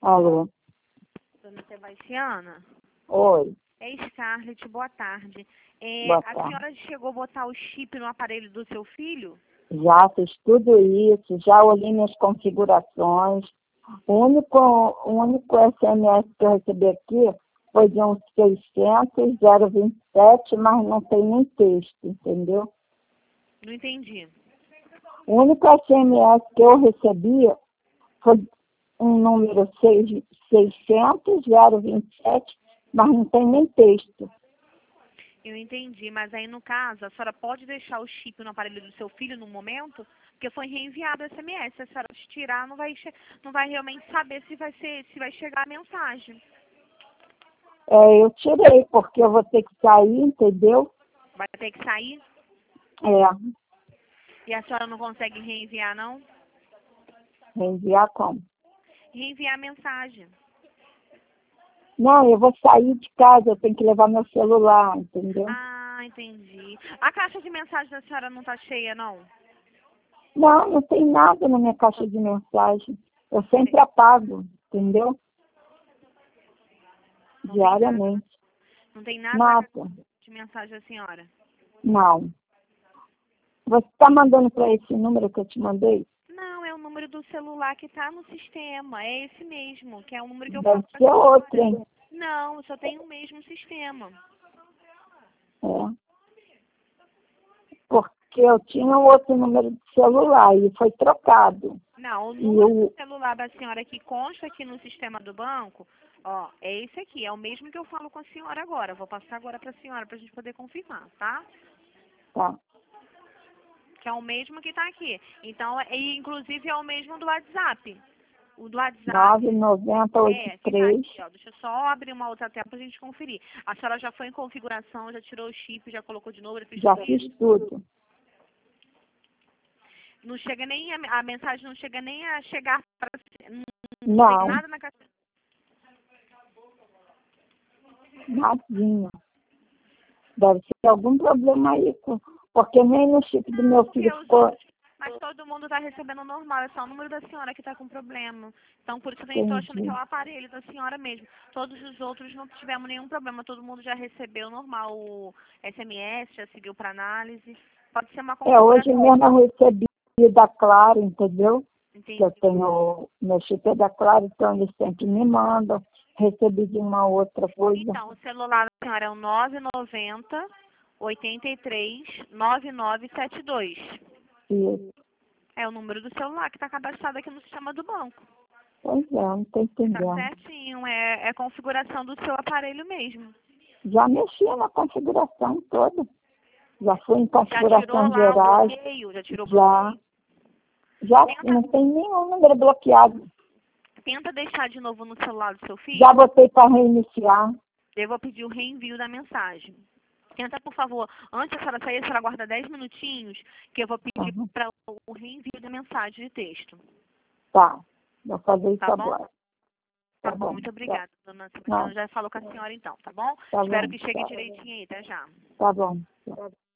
Alô? Dona Sebastiana? Oi, É Scarlett, boa tarde. boa A tarde. senhora chegou a botar o chip no aparelho do seu filho? Já fiz tudo isso, já olhei minhas configurações. O único SMS que eu recebi aqui foi de uns 600, 027, mas não tem nem texto, entendeu? Não entendi. O único SMS que eu recebi foi um número 600, 027, mas não tem nem texto. Eu entendi, mas aí no caso, a senhora pode deixar o chip no aparelho do seu filho no momento? Porque foi reenviado o SMS. Se a senhora tirar, não vai realmente saber se vai chegar a mensagem. Eu tirei, porque eu vou ter que sair, entendeu? Vai ter que sair É, e a senhora não consegue reenviar, não? reenviar como? Reenviar a mensagem. Não, eu vou sair de casa, eu tenho que levar meu celular, entendeu? Ah, entendi. A caixa de mensagem da senhora não tá cheia, não? Não tem nada na minha caixa de mensagem. Eu sempre apago, entendeu? Diariamente. Não tem nada na Nada. caixa de mensagem da senhora? Não. Você está mandando para esse número que eu te mandei? Não, é o número do celular que tá no sistema. É esse mesmo, que é o número que eu Deve falo pra ser senhora. outro, hein? Não, só tem o mesmo sistema. É. Porque eu tinha um outro número de celular e foi trocado. Não, o E número eu, do celular da senhora que consta aqui no sistema do banco, ó, é esse aqui, é o mesmo que eu falo com a senhora agora. Vou passar agora pra senhora pra gente poder confirmar, tá? tá. Que é o mesmo que tá aqui. Então, e inclusive é o mesmo do WhatsApp. O do WhatsApp 99083. que tá aqui, ó. Deixa eu só abrir uma outra tela pra gente conferir. A senhora já foi em configuração, já tirou o chip, já colocou de novo, já fez Já tudo fiz isso. tudo. Não chega nem a mensagem não chega nem a chegar para não tem Não, nada na caixa. nadinha. Deve ser algum problema aí, porque nem no chip do meu Porque filho os ficou. outros, mas todo mundo tá recebendo normal, é só o número da senhora que tá com problema. Então por isso eu nem tô achando que é o Entendi. aparelho da senhora mesmo. Todos os outros não tivemos nenhum problema, todo mundo já recebeu normal o SMS, já seguiu para análise. Pode ser uma Hoje configuração. mesmo eu recebi da Claro, entendeu? Que Entendi. eu tenho, meu chip é da Claro, então eles sempre me mandam. Recebi de uma outra coisa. Então, o celular da senhora é o 990 83 9972. E, É o número do celular que está cadastrado aqui no sistema do banco. pois é, não estou Tá entendendo. certinho, é configuração do seu aparelho mesmo. Já mexi na configuração toda. Já fui em Já tirou configurações lá o gerais. bloqueio? Já tirou o Já. bloqueio? Já Tenta, não tem nenhum número bloqueado. tenta deixar de novo no celular do seu Já filho. botei para reiniciar. Eu vou pedir o reenvio da mensagem. Tenta, por favor, antes da senhora sair, a senhora aguarda 10 minutinhos, que eu vou pedir Uhum. para o reenvio da mensagem de texto. Tá. Vou fazer isso Tá bom? agora. Tá Tá bom, bom. muito Tá. obrigada, dona Sebastiana. Não, Já falou com a senhora então, tá bom? tá Espero bom. que chegue Tá, direitinho aí, até já. tá bom. Tá.